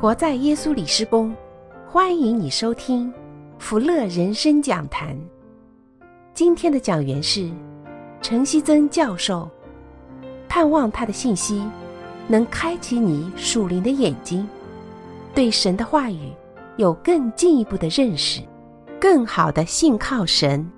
活在耶稣里施工，欢迎你收听福乐人生讲坛。今天的讲员是陈希曾教授，盼望他的信息能开启你属灵的眼睛，对神的话语有更进一步的认识，更好的信靠神。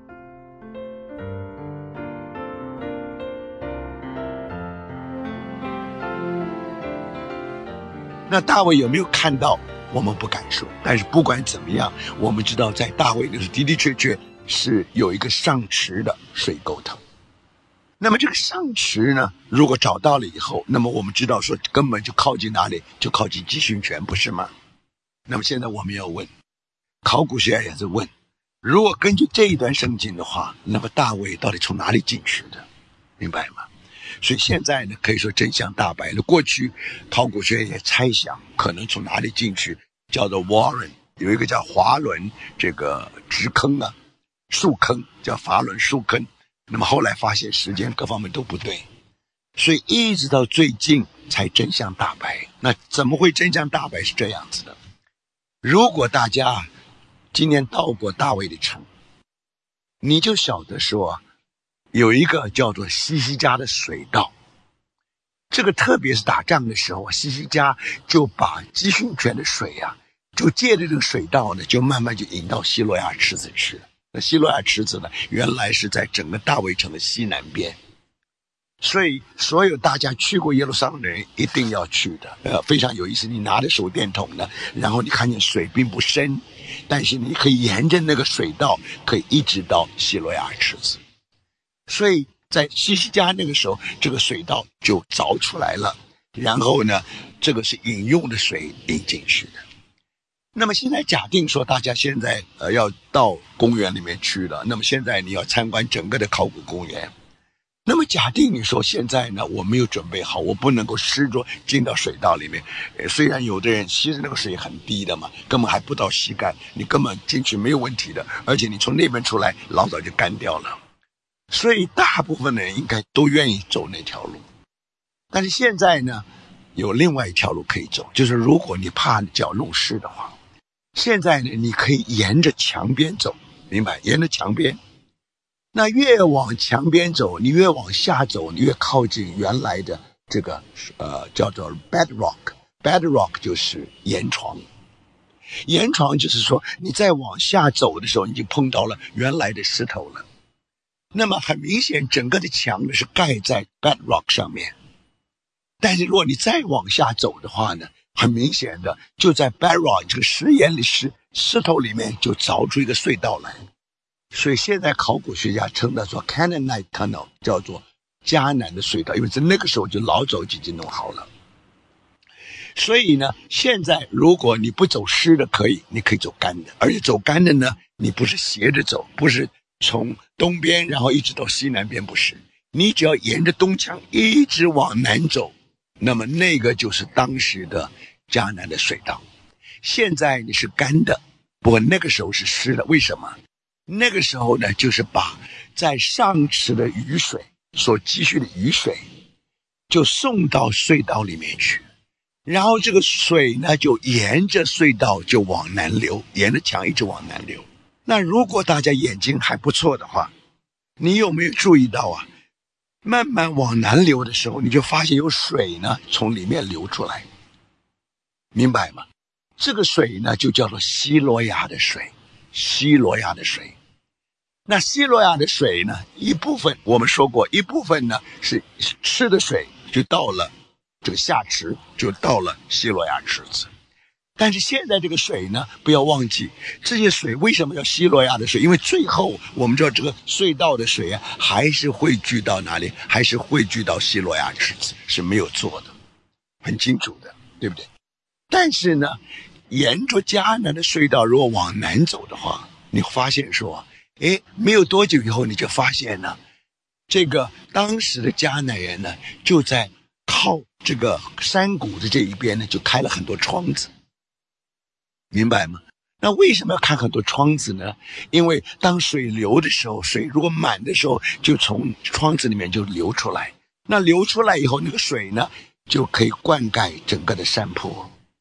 那大卫有没有看到？我们不敢说，但是不管怎么样，我们知道在大卫的时候的的确确是有一个上池的水沟头。那么这个上池呢，如果找到了以后，那么我们知道说根本就靠近哪里？就靠近基训泉，不是吗？那么现在我们要问，考古学家也在问，如果根据这一段圣经的话，那么大卫到底从哪里进去的？明白吗？所以现在呢，可以说真相大白了。过去考古学也猜想可能从哪里进去，叫做 Warren， 有一个叫华伦这个直坑啊，树坑，叫法伦树坑。那么后来发现时间各方面都不对，所以一直到最近才真相大白。那怎么会真相大白？是这样子的，如果大家今年到过大卫的城，你就晓得说有一个叫做西西家的水道，这个特别是打仗的时候，西西家就把基训泉的水啊，就借着这个水道呢，就慢慢就引到希罗亚池子去了。那希罗亚池子呢，原来是在整个大卫城的西南边，所以所有大家去过耶路撒冷的人一定要去的，非常有意思。你拿着手电筒呢，然后你看见水并不深，但是你可以沿着那个水道，可以一直到希罗亚池子。所以在西西家那个时候，这个水道就凿出来了，然后呢，这个是饮用的水引进去的。那么现在假定说大家现在要到公园里面去了，那么现在你要参观整个的考古公园。那么假定你说现在呢，我没有准备好，我不能够湿着进到水道里面。虽然有的人其实那个水很低的嘛，根本还不到膝盖，你根本进去没有问题的，而且你从那边出来老早就干掉了。所以大部分的人应该都愿意走那条路。但是现在呢，有另外一条路可以走，就是如果你怕脚弄湿的话，现在呢，你可以沿着墙边走，明白？沿着墙边。那越往墙边走，你越往下走，你越靠近原来的这个叫做 bedrock。bedrock 就是岩床。岩床就是说你再往下走的时候，你就碰到了原来的石头了。那么很明显，整个的墙呢是盖在 bedrock 上面。但是如果你再往下走的话呢，很明显的就在 bedrock 这个石岩里石头里面就凿出一个隧道来。所以现在考古学家称它做 Canaanite Tunnel， 叫做迦南的隧道，因为在那个时候就老早已经弄好了。所以呢，现在如果你不走湿的可以，你可以走干的，而且走干的呢，你不是斜着走，不是从东边然后一直到西南边，不是，你只要沿着东墙一直往南走，那么那个就是当时的迦南的水道。现在你是干的，不过那个时候是湿的。为什么？那个时候呢，就是把在上池的雨水所积蓄的雨水就送到隧道里面去，然后这个水呢就沿着隧道就往南流，沿着墙一直往南流。那如果大家眼睛还不错的话，你有没有注意到啊？慢慢往南流的时候，你就发现有水呢从里面流出来，明白吗？这个水呢就叫做希罗亚的水。希罗亚的水，那希罗亚的水呢，一部分我们说过，一部分呢是吃的水，就到了这个下池，就到了希罗亚池子。但是现在这个水呢，不要忘记，这些水为什么叫希罗亚的水？因为最后我们知道这个隧道的水啊，还是汇聚到哪里？还是汇聚到希罗亚池子，是没有错的，很清楚的，对不对？但是呢，沿着迦南的隧道，如果往南走的话，你发现说，没有多久以后，你就发现呢，这个当时的迦南人呢，就在靠这个山谷的这一边呢，就开了很多窗子。明白吗？那为什么要开很多窗子呢？因为当水流的时候，水如果满的时候，就从窗子里面就流出来。那流出来以后，那个水呢，就可以灌溉整个的山坡。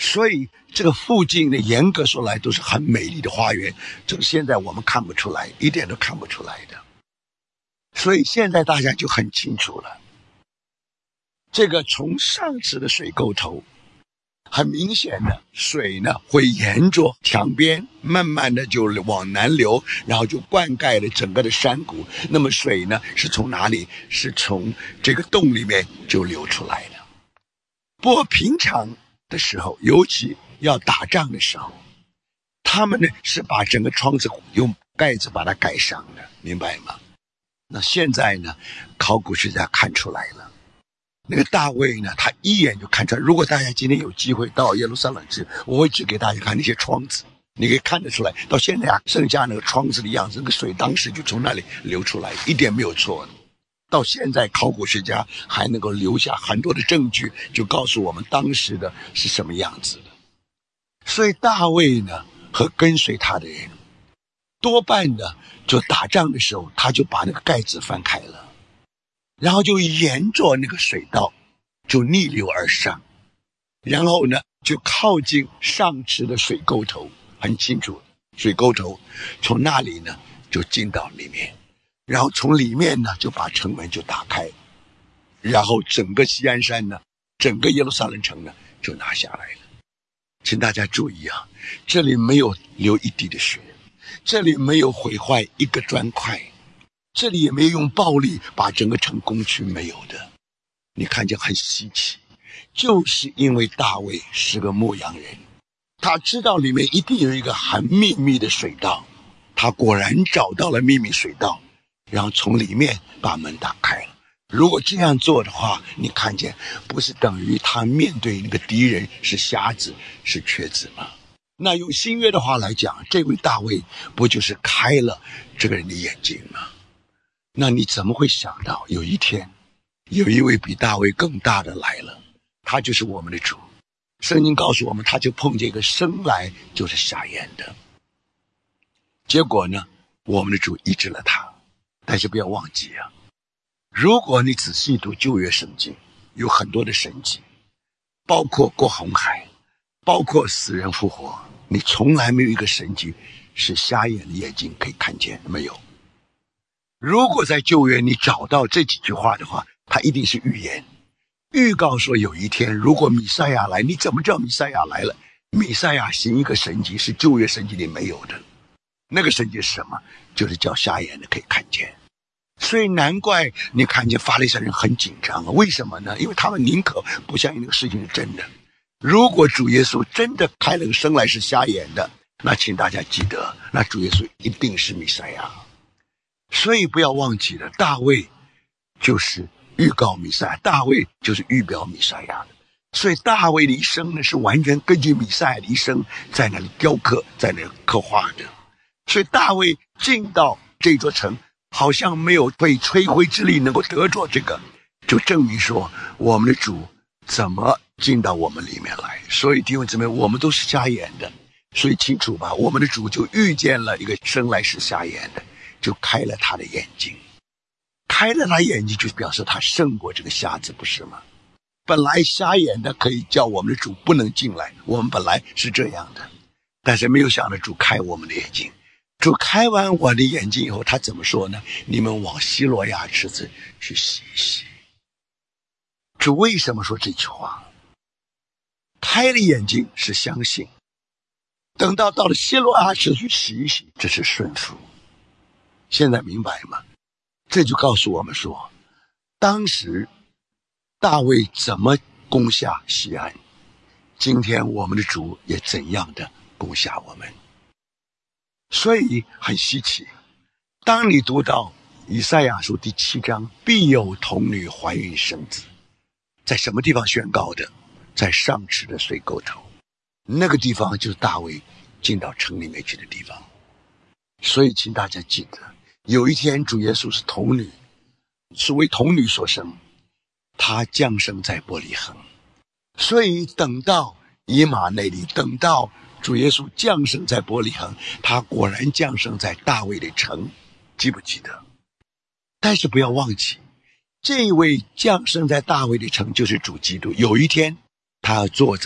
所以这个附近的严格说来都是很美丽的花园，这个现在我们看不出来，一点都看不出来的。所以现在大家就很清楚了，这个从上池的水沟头，很明显的水呢会沿着墙边慢慢的就往南流，然后就灌溉了整个的山谷。那么水呢是从哪里？是从这个洞里面就流出来的。不过平常的时候，尤其要打仗的时候，他们呢是把整个窗子用盖子把它盖上的，明白吗？那现在呢，考古学家看出来了，那个大卫呢，他一眼就看出来。如果大家今天有机会到耶路撒冷去，我会指给大家看那些窗子，你可以看得出来，到现在剩下那个窗子的样子，那个水当时就从那里流出来，一点没有错的。到现在考古学家还能够留下很多的证据，就告诉我们当时的是什么样子的。所以大卫呢和跟随他的人多半呢就打仗的时候，他就把那个盖子翻开了，然后就沿着那个水道就逆流而上，然后呢就靠近上池的水沟头，很清楚，水沟头从那里呢就进到里面，然后从里面呢就把城门就打开，然后整个锡安山呢，整个耶路撒冷城呢就拿下来了。请大家注意啊，这里没有流一滴的血，这里没有毁坏一个砖块，这里也没有用暴力把整个城攻去，没有的。你看见很稀奇，就是因为大卫是个牧羊人，他知道里面一定有一个很秘密的水道，他果然找到了秘密水道，然后从里面把门打开了。如果这样做的话，你看见不是等于他面对那个敌人是瞎子是瘸子吗？那用新约的话来讲，这位大卫不就是开了这个人的眼睛吗？那你怎么会想到有一天有一位比大卫更大的来了，他就是我们的主。圣经告诉我们，他就碰见一个生来就是瞎眼的，结果呢我们的主医治了他。但是不要忘记啊，如果你仔细读旧约圣经，有很多的神迹，包括过红海，包括死人复活，你从来没有一个神迹是瞎眼的眼睛可以看见，没有。如果在旧约你找到这几句话的话，它一定是预言，预告说有一天如果弥赛亚来，你怎么知道弥赛亚来了？弥赛亚行一个神迹是旧约神迹里没有的，那个神迹是什么？就是叫瞎眼的可以看见。所以难怪你看见法利赛人很紧张，为什么呢？因为他们宁可不相信那个事情是真的。如果主耶稣真的开了个生来是瞎眼的，那请大家记得，那主耶稣一定是弥赛亚。所以不要忘记了，大卫就是预告弥赛亚，大卫就是预表弥赛亚的。所以大卫的一生呢，是完全根据弥赛亚的一生在那里雕刻，在那里刻画的。所以大卫进到这座城，好像没有被吹灰之力能够得着这个，就证明说我们的主怎么进到我们里面来。所以弟兄姊妹，我们都是瞎眼的，所以清楚吧，我们的主就遇见了一个生来是瞎眼的，就开了他的眼睛，开了他眼睛就表示他胜过这个瞎子，不是吗？本来瞎眼的可以叫我们的主不能进来，我们本来是这样的，但是没有想到主开我们的眼睛。主开完我的眼睛以后，他怎么说呢？你们往西罗亚池子去洗一洗。主为什么说这句话？开了眼睛是相信，等到了西罗亚池去洗一洗，这是顺服。现在明白吗？这就告诉我们说，当时大卫怎么攻下西安，今天我们的主也怎样的攻下我们。所以很稀奇，当你读到以赛亚书第7章，必有童女怀孕生子，在什么地方宣告的？在上池的水沟头，那个地方就是大卫进到城里面去的地方。所以请大家记得，有一天主耶稣是童女，是为童女所生，他降生在伯利恒。所以等到以马内利，等到主耶稣降生在伯利恒，他果然降生在大卫的城，记不记得？但是不要忘记，这位降生在大卫的城就是主基督。有一天他要坐在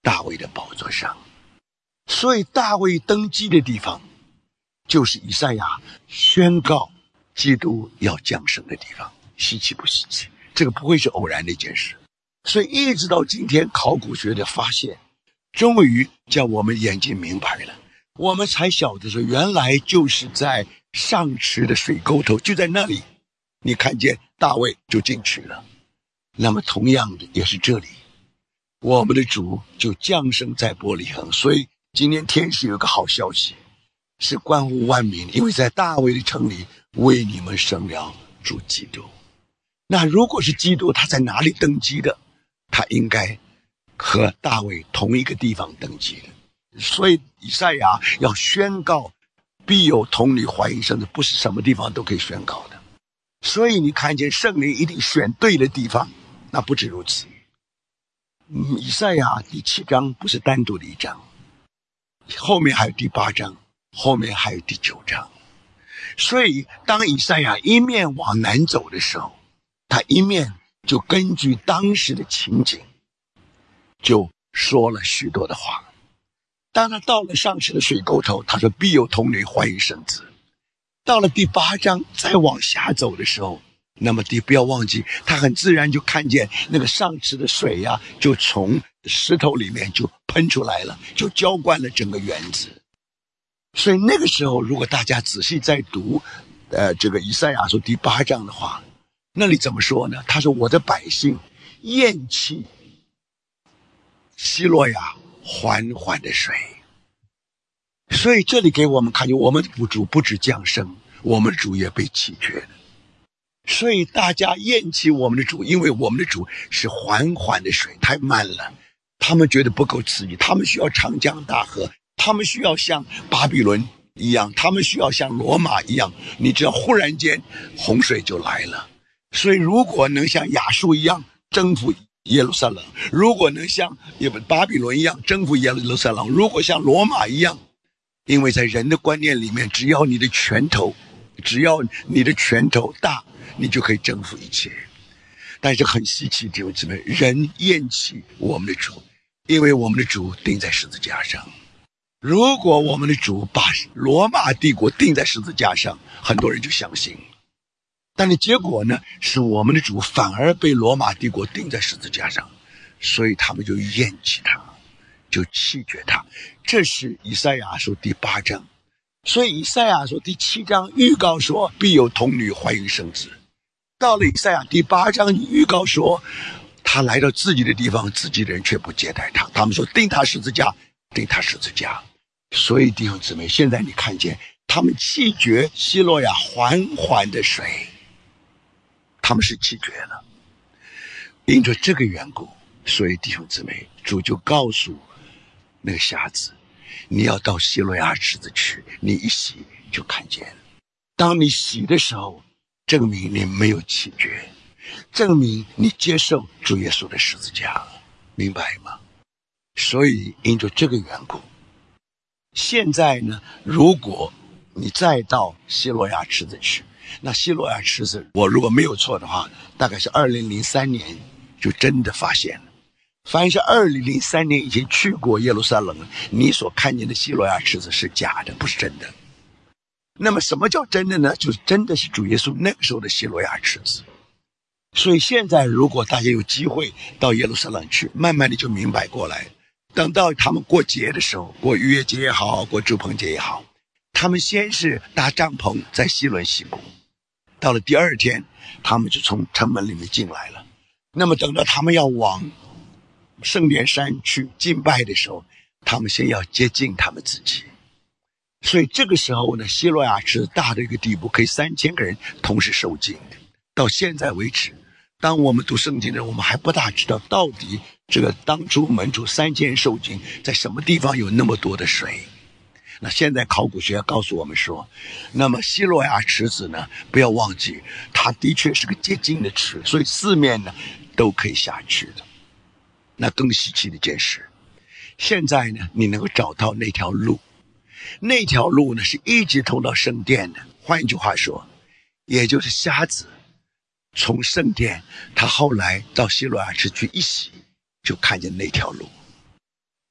大卫的宝座上。所以大卫登基的地方，就是以赛亚宣告基督要降生的地方。稀奇不稀奇？这个不会是偶然的一件事。所以一直到今天，考古学的发现终于叫我们眼睛明白了，我们才晓得说，原来就是在上池的水沟头，就在那里你看见大卫就进去了。那么同样的也是这里，我们的主就降生在伯利恒。所以今天天使有个好消息，是关乎万民，因为在大卫的城里为你们生了主基督。那如果是基督，他在哪里登基的？他应该和大卫同一个地方登基的。所以以赛亚要宣告必有童女怀孕生子，不是什么地方都可以宣告的。所以你看见圣灵一定选对了地方。那不止如此，以赛亚第7章不是单独的一章，后面还有第8章，后面还有第9章。所以当以赛亚一面往南走的时候，他一面就根据当时的情景就说了许多的话。当他到了上池的水沟头，他说必有童女怀孕生子。到了第8章再往下走的时候，那么不要忘记，他很自然就看见那个上池的水呀，就从石头里面就喷出来了，就浇灌了整个园子。所以那个时候如果大家仔细再读这个以赛亚书第8章的话，那里怎么说呢？他说我的百姓厌弃希洛亚缓缓的水。所以这里给我们看见，我们的主不止降生，我们的主也被弃绝了。所以大家厌弃我们的主，因为我们的主是缓缓的水，太慢了，他们觉得不够刺激，他们需要长江大河，他们需要像巴比伦一样，他们需要像罗马一样，你知道忽然间洪水就来了。所以如果能像亚述一样征服耶路撒冷，如果能像巴比伦一样征服耶路撒冷，如果像罗马一样，因为在人的观念里面，只要你的拳头大，你就可以征服一切。但是很稀奇，弟兄姊妹，人厌弃我们的主，因为我们的主钉在十字架上。如果我们的主把罗马帝国钉在十字架上，很多人就相信。但是结果呢，是我们的主反而被罗马帝国钉在十字架上，所以他们就厌弃他，就弃绝他。这是以赛亚书第8章。所以以赛亚书第7章预告说必有童女怀孕生子。到了以赛亚第8章预告说，他来到自己的地方，自己的人却不接待他，他们说钉他十字架，钉他十字架。所以弟兄姊妹，现在你看见他们弃绝希洛亚缓缓的水，他们是弃绝了。因着这个缘故，所以弟兄姊妹，主就告诉那个瞎子，你要到希洛亚池子去，你一洗就看见了。当你洗的时候，证明你没有弃绝，证明你接受主耶稣的十字架，明白吗？所以因着这个缘故，现在呢，如果你再到希洛亚池子去，那希洛亚池子，我如果没有错的话，大概是2003年就真的发现了。凡是2003年以前去过耶路撒冷，你所看见的希洛亚池子是假的，不是真的。那么什么叫真的呢？就是真的是主耶稣那个时候的希洛亚池子。所以现在如果大家有机会到耶路撒冷去，慢慢的就明白过来。等到他们过节的时候，过逾越节也好，过住棚节也好，他们先是搭帐篷在西伦西谷，到了第2天他们就从城门里面进来了。那么等到他们要往圣殿山去敬拜的时候，他们先要接近他们自己。所以这个时候呢，希洛亚池大的一个地步，可以3000个人同时受浸。到现在为止，当我们读圣经的人，我们还不大知道到底这个当初门徒3000人受浸，在什么地方有那么多的水。那现在考古学告诉我们说，那么希洛亚池子呢，不要忘记它的确是个洁净的池，所以四面呢都可以下去的。那更稀奇的一件事，现在呢你能够找到那条路，那条路呢是一直通到圣殿的。换一句话说，也就是瞎子从圣殿，他后来到希洛亚池去一洗，就看见那条路。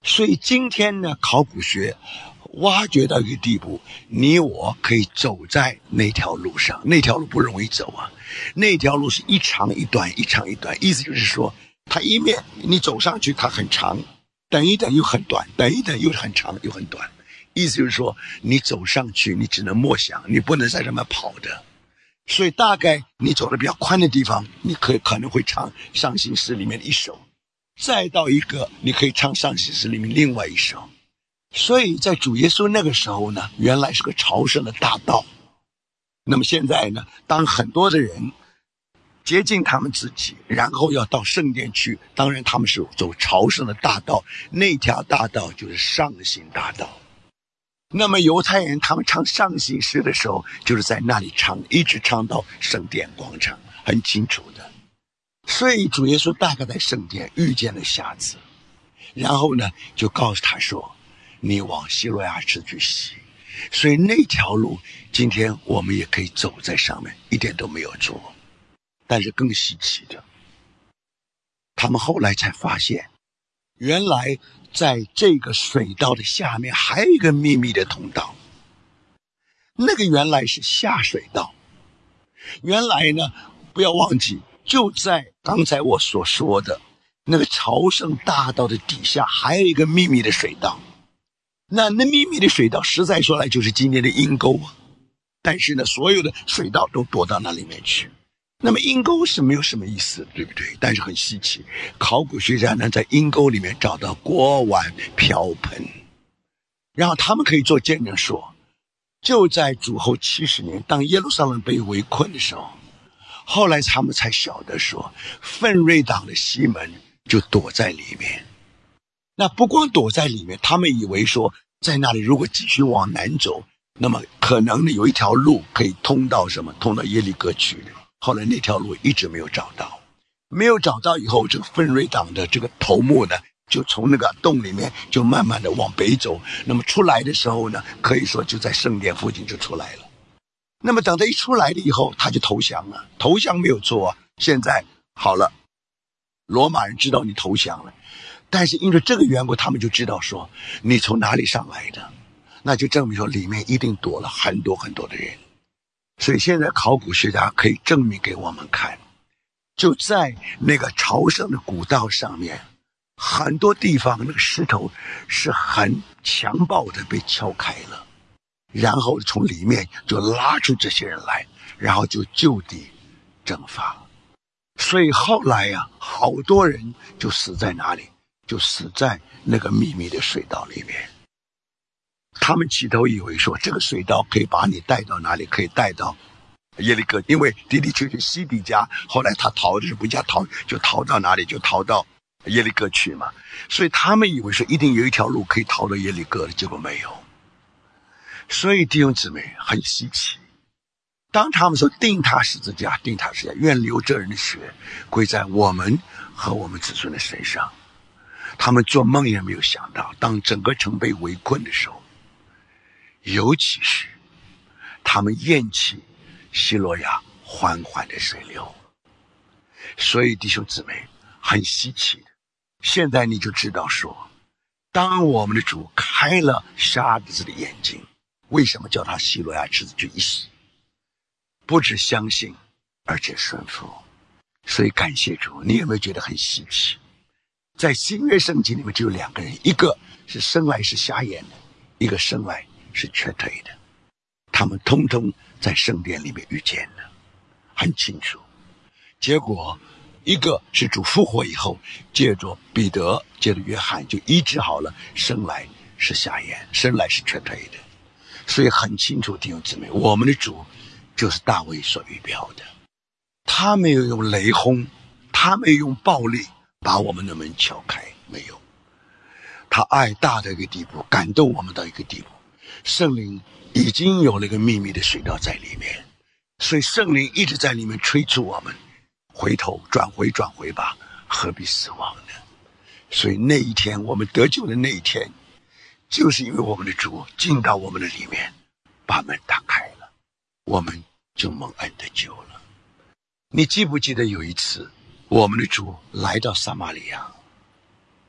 所以今天呢，考古学挖掘到一个地步，你我可以走在那条路上，那条路不容易走啊，那条路是一长一短，一长一短，意思就是说，它一面你走上去它很长，等一等又很短，等一等又很长又很短，意思就是说，你走上去你只能默想，你不能在上面跑的。所以大概你走的比较宽的地方，你可能会唱上行诗里面的一首，再到一个你可以唱上行诗里面另外一首。所以在主耶稣那个时候呢，原来是个朝圣的大道。那么现在呢，当很多的人接近他们自己，然后要到圣殿去，当然他们是走朝圣的大道，那条大道就是上行大道。那么犹太人他们唱上行诗的时候，就是在那里唱，一直唱到圣殿广场，很清楚的。所以主耶稣大概在圣殿遇见了瞎子，然后呢就告诉他说，你往西罗亚池去洗。所以那条路今天我们也可以走在上面，一点都没有错。但是更稀奇的，他们后来才发现，原来在这个水道的下面还有一个秘密的通道，那个原来是下水道。原来呢，不要忘记，就在刚才我所说的那个朝圣大道的底下还有一个秘密的水道。那秘密的水道实在说来就是今天的阴沟啊，但是呢，所有的水道都躲到那里面去。那么阴沟是没有什么意思，对不对？但是很稀奇，考古学家呢在阴沟里面找到锅碗瓢盆，然后他们可以做见证说，就在主后70年，当耶路撒冷被围困的时候，后来他们才晓得说，奋锐党的西门就躲在里面。那不光躲在里面，他们以为说在那里如果继续往南走，那么可能有一条路可以通到什么，通到耶利哥去的。后来那条路一直没有找到，没有找到以后，这个奋锐党的这个头目呢，就从那个洞里面就慢慢的往北走。那么出来的时候呢，可以说就在圣殿附近就出来了。那么等他一出来了以后，他就投降了，投降没有错啊。现在好了，罗马人知道你投降了，但是因为这个缘故，他们就知道说你从哪里上来的，那就证明说里面一定躲了很多很多的人。所以现在考古学家可以证明给我们看，就在那个朝圣的古道上面，很多地方那个石头是很强暴的被敲开了，然后从里面就拉出这些人来，然后就就地正法。所以后来呀，好多人就死在哪里，就死在那个秘密的水道里面。他们起头以为说这个水道可以把你带到哪里，可以带到耶利哥，因为的确是西底家，后来他逃的是不加逃，就逃到哪里，就逃到耶利哥去嘛。所以他们以为说一定有一条路可以逃到耶利哥的，结果没有。所以弟兄姊妹很稀奇，当他们说定他十字架，定他十字架，愿流这人的血归在我们和我们子孙的身上，他们做梦也没有想到，当整个城被围困的时候，尤其是他们厌弃西罗亚缓缓的水流。所以弟兄姊妹很稀奇的，现在你就知道说，当我们的主开了瞎子的眼睛，为什么叫他西罗亚池子去一洗？不只相信，而且顺服。所以感谢主，你有没有觉得很稀奇？在新约圣经里面就有两个人，一个是生来是瞎眼的，一个生来是瘸腿的，他们通通在圣殿里面遇见了，很清楚。结果一个是主复活以后，借着彼得，借着约翰就医治好了生来是瞎眼，生来是瘸腿的。所以很清楚弟兄姊妹，我们的主就是大卫所预表的，他没有用雷轰，他没有用暴力把我们的门敲开，没有。他爱大的一个地步，感动我们到一个地步，圣灵已经有了一个秘密的水道在里面，所以圣灵一直在里面催促我们回头转回吧，何必死亡呢？所以那一天我们得救的那一天，就是因为我们的主进到我们的里面，把门打开了，我们就蒙恩得救了。你记不记得有一次我们的主来到撒玛利亚，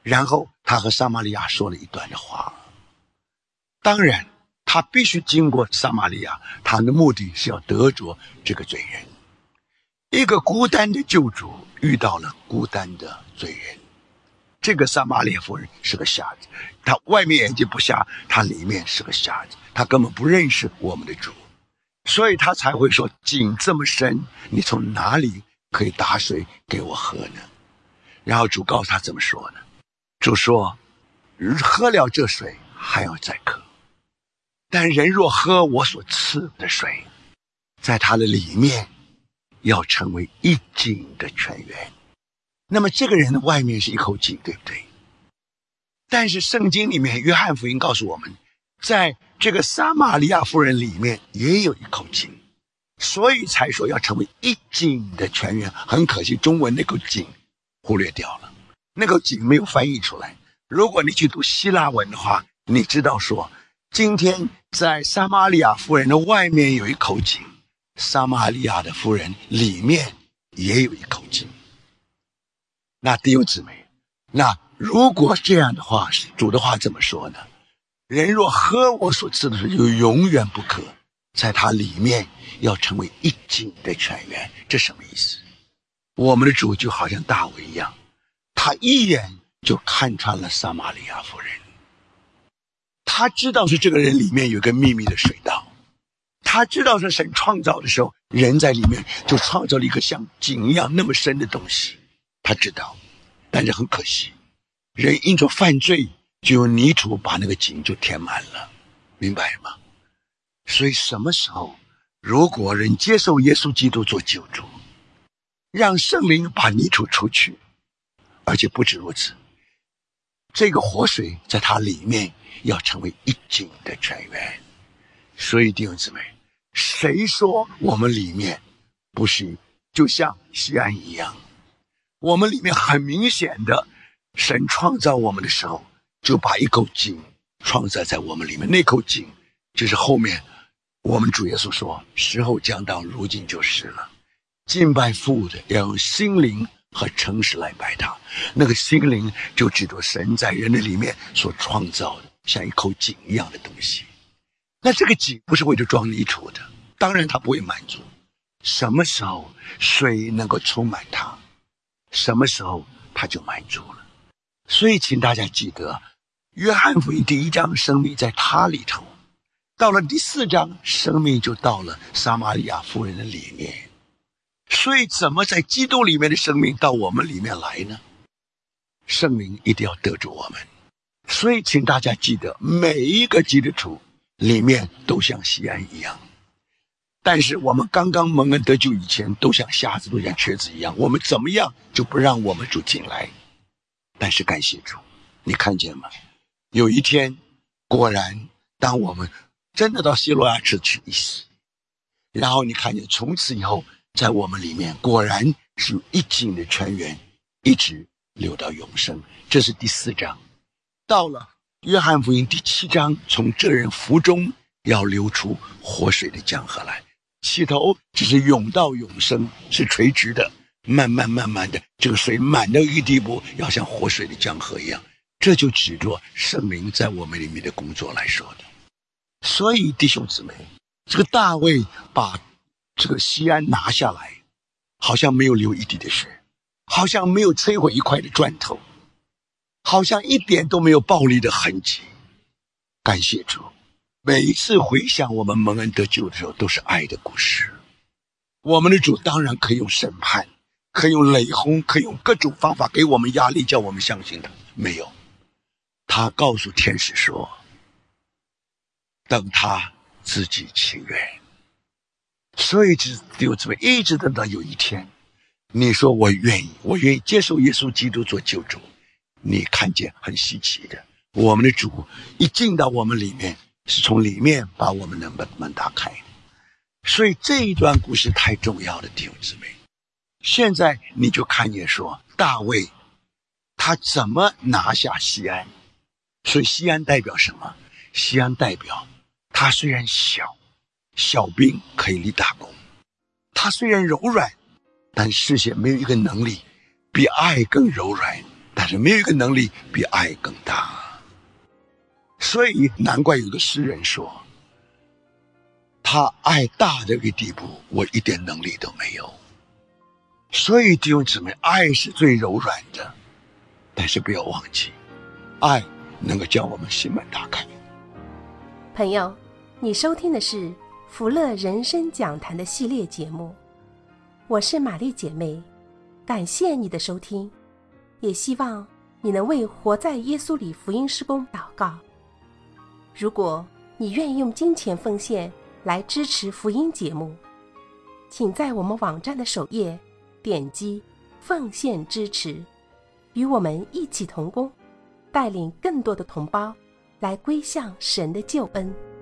然后他和撒玛利亚说了一段的话。当然他必须经过撒玛利亚，他的目的是要得着这个罪人。一个孤单的救主遇到了孤单的罪人。这个撒玛利亚妇人是个瞎子，她外面眼睛不瞎，她里面是个瞎子，她根本不认识我们的主，所以她才会说，井这么深，你从哪里可以打水给我喝呢？然后主告诉他怎么说呢？主说，喝了这水还要再渴，但人若喝我所赐的水，在他的里面要成为一井的泉源。那么这个人的外面是一口井，对不对？但是圣经里面约翰福音告诉我们，在这个撒玛利亚妇人里面也有一口井，所以才说要成为一井的泉源。很可惜中文那口井忽略掉了，那口井没有翻译出来。如果你去读希腊文的话，你知道说今天在撒玛利亚妇人的外面有一口井，撒玛利亚的妇人里面也有一口井。那弟兄姊妹，那如果这样的话，主的话怎么说呢？人若喝我所赐的水，就永远不渴，在他里面要成为一井的泉源。这什么意思？我们的主就好像大卫一样，他一眼就看穿了撒玛利亚妇人，他知道是这个人里面有一个秘密的水道，他知道是神创造的时候，人在里面就创造了一个像井一样那么深的东西，他知道。但是很可惜，人因着犯罪，就用泥土把那个井就填满了，明白吗？所以什么时候如果人接受耶稣基督做救主，让圣灵把泥土除去，而且不止如此，这个活水在它里面要成为一井的泉源。所以弟兄姊妹，谁说我们里面不是就像西安一样？我们里面很明显的，神创造我们的时候就把一口井创造在我们里面，那口井就是后面我们主耶稣说，时候将到，如今就是了。敬拜父的要用心灵和诚实来拜他，那个心灵就指着神在人的里面所创造的像一口井一样的东西。那这个井不是为了装泥土的，当然它不会满足。什么时候水能够充满它，什么时候它就满足了。所以请大家记得，约翰福音第1章生命在他里头，到了第4章生命就到了撒玛利亚妇人的里面。所以怎么在基督里面的生命到我们里面来呢？圣灵一定要得住我们。所以请大家记得，每一个基督徒里面都像西安一样，但是我们刚刚蒙恩得救以前都像瞎子都像瘸子一样，我们怎么样就不让我们主进来。但是感谢主，你看见吗？有一天果然当我们真的到希罗亚池去一洗，然后你看见从此以后在我们里面果然是一井的泉源，一直流到永生。这是第4章。到了约翰福音第7章，从这人腹中要流出活水的江河来，起头只是涌到永生，是垂直的，慢慢的这个水满到一个地步，要像活水的江河一样。这就指着圣灵在我们里面的工作来说的。所以弟兄姊妹，这个大卫把这个西安拿下来，好像没有流一滴的血，好像没有摧毁一块的砖头，好像一点都没有暴力的痕迹。感谢主，每一次回想我们蒙恩得救的时候，都是爱的故事。我们的主当然可以用审判，可以用雷轰，可以用各种方法给我们压力，叫我们相信他。没有，他告诉天使说，等他自己情愿。所以弟兄姊妹，一直等到有一天你说我愿意接受耶稣基督做救主，你看见很稀奇的，我们的主一进到我们里面，是从里面把我们的门打开。所以这一段故事太重要了，弟兄姊妹。现在你就看见说大卫他怎么拿下西安。所以西安代表什么？西安代表他虽然小兵可以立大功，他虽然柔软，但世界没有一个能力比爱更柔软但是没有一个能力比爱更大。所以难怪有个诗人说，他爱大这个地步，我一点能力都没有。所以弟兄姊妹，爱是最柔软的，但是不要忘记，爱能够将我们心门打开。 朋友，你收听的是福乐人生讲坛的系列节目，我是玛丽姐妹，感谢你的收听，也希望你能为活在耶稣里福音事工祷告。如果你愿意用金钱奉献来支持福音节目，请在我们网站的首页点击奉献支持，与我们一起同工，带领更多的同胞来归向神的救恩。